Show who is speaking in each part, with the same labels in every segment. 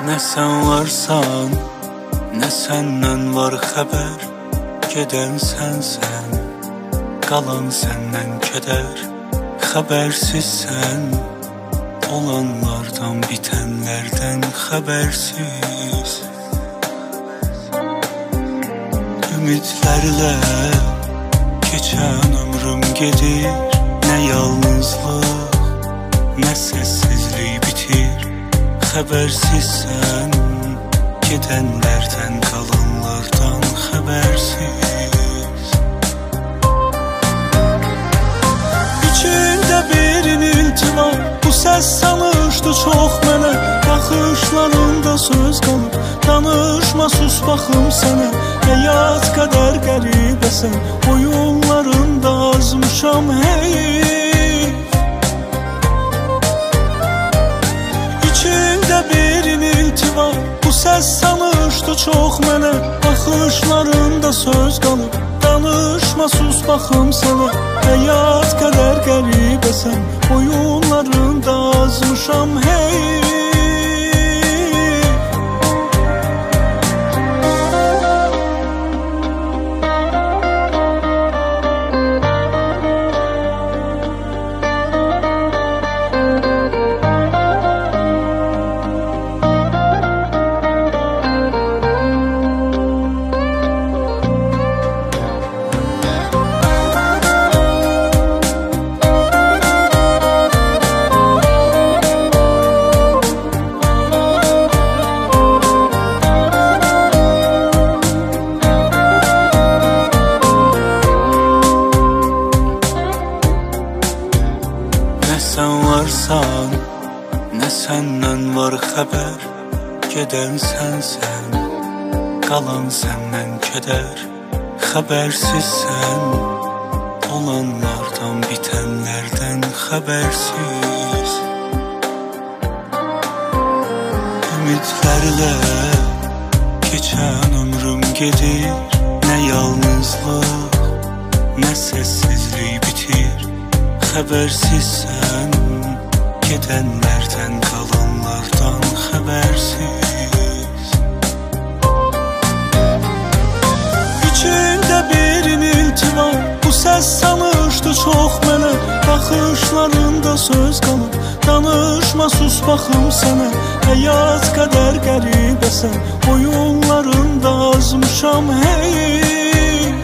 Speaker 1: Nə sən varsan, nə səndən var xəbər. Gedən sənsən, qalan səndən kədər. Xəbərsizsən, olanlardan, bitənlərdən xəbərsiz. Ümidlərlə keçən ömrüm gedir. Nə yalnızlıq, nə səssizlik bitir. Xəbərsizsən, gedənlərdən, qalanlardan xəbərsiz. İçində bir inilti var, bu səs sanışdı çox mənə. Baxışlarında söz qalıb, danışma sus baxım sənə. Həyat qədər qəribəsən, oyunlarında azmışam heyif. İçində bir inilti var, bu səs sanışdı çox mənə. Baxışlarında söz qalıb, danışma sus baxım sənə. Həyat qədər qəribəsən, oyunlarında azmışam heyif. Nə sən varsan, nə səndən var xəbər. Gedən sənsən, qalan səndən kədər. Xəbərsizsən, olanlardan, bitənlərdən xəbərsiz. Ümidlərlə keçən ömrüm gedir. Nə yalnızlıq, nə səssizlik bitir. Xəbərsizsən, gedənlərdən, qalanlardan xəbərsiz. İçində bir inilti var, bu səs sanışdı çox mənə. Baxışlarında söz qalıb, danışma sus baxım sənə. Həyat qədər qəribəsən, oyunlarında azmışam heyif.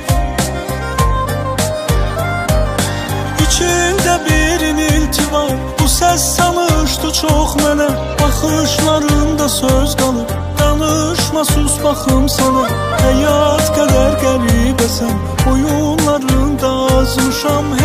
Speaker 1: İçində bir inilti var, bu səs sanışdı çox mənə. Baxışlarında söz qalıb, danışma sus baxım sənə. Həyat qədər qəribəsən, oyunlarında azmışam